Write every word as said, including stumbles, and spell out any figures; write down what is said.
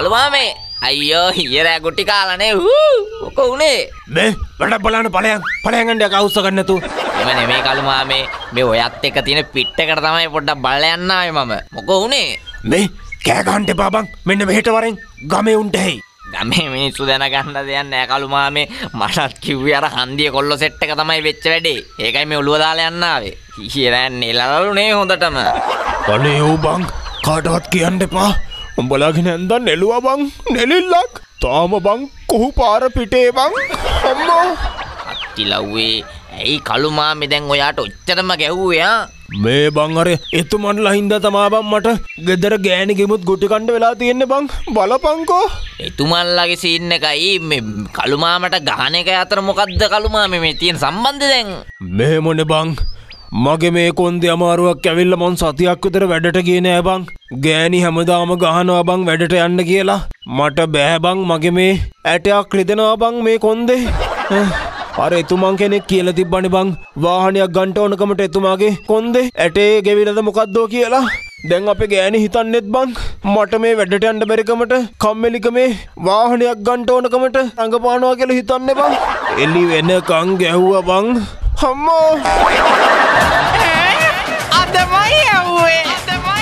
කළුමාමේ අයියෝ ඊයරා ගුටි කාලානේ ඌ මොකෝ උනේ මේ වැඩ බලන්න ඵලයන් ඵලයන් ගන්න කවුස්ස ගන්න නැතු එම නෙමේ කළුමාමේ මේ ඔයත් එක්ක තියෙන පිට්ටකට තමයි පොඩ්ඩක් බලලා යන්න ආවේ මම මොකෝ උනේ මේ කෑ ගන්න එපා බං මෙන්න මෙහෙට වරෙන් ගමේ උන්ට හේ ගමේ මිනිස්සු දැනගන්න දෙයක් නෑ කළුමාමේ මටත් කිව්වේ අර හන්දිය කොල්ල සෙට් එක තමයි වෙච්ච වැඩේ ඒකයි මේ ඔළුව දාලා යන්න ආවේ ඊයරා නෙලලුනේ හොඳටම අනේ ඔව් බං කාටවත් කියන්න එපා උඹලාගෙන ඇන්දන් නෙළුවා බං නෙලිල්ලක් තාම බං කොහු පාර පිටේ බං අම්මෝ අත්තිලව්වේ ඇයි කළුමාමේ දැන් ඔයාට ඔච්චරම ගැහුවේ ආ මේ බං අර එතුමන්ලා හින්දා තමා බං මට ගෙදර ගෑණි ගෙමුත් ගුටි කණ්ඩ වෙලා තියෙන්නේ බං බලපංකෝ එතුමන්ලාගේ සීන් එකයි මේ කළුමාමට ගහන එක අතර මොකද්ද කළුමාමේ මේ තියෙන සම්බන්ධය දැන් මේ මොනේ බං මගේ මේ කොන්දේ අමාරුවක් ඇවිල්ලා මං සතියක් විතර වැඩට ගියේ නෑ බං ගෑණි හැමදාම ගහනවා බං වැඩට යන්න කියලා මට බෑ බං මගේ මේ ඇටයක් රිදෙනවා බං මේ කොන්දේ අර එතුමන් කෙනෙක් කියලා තිබ්බනේ බං වාහනයක් ගන්න ඕනකමට එතුමාගේ කොන්දේ ඇටේ ගෙවිලද මොකද්දෝ කියලා දැන් අපේ ගෑණි හිතන්නේත් බං මට මේ වැඩට යන්න බැරිකමට කම්මැලිකමේ වාහනයක් ගන්න ඕනකමට රඟපානවා කියලා හිතන්නේ බං එලි වෙනකන් ගැහුවා බං අම්මෝ අදමයි යව්වේ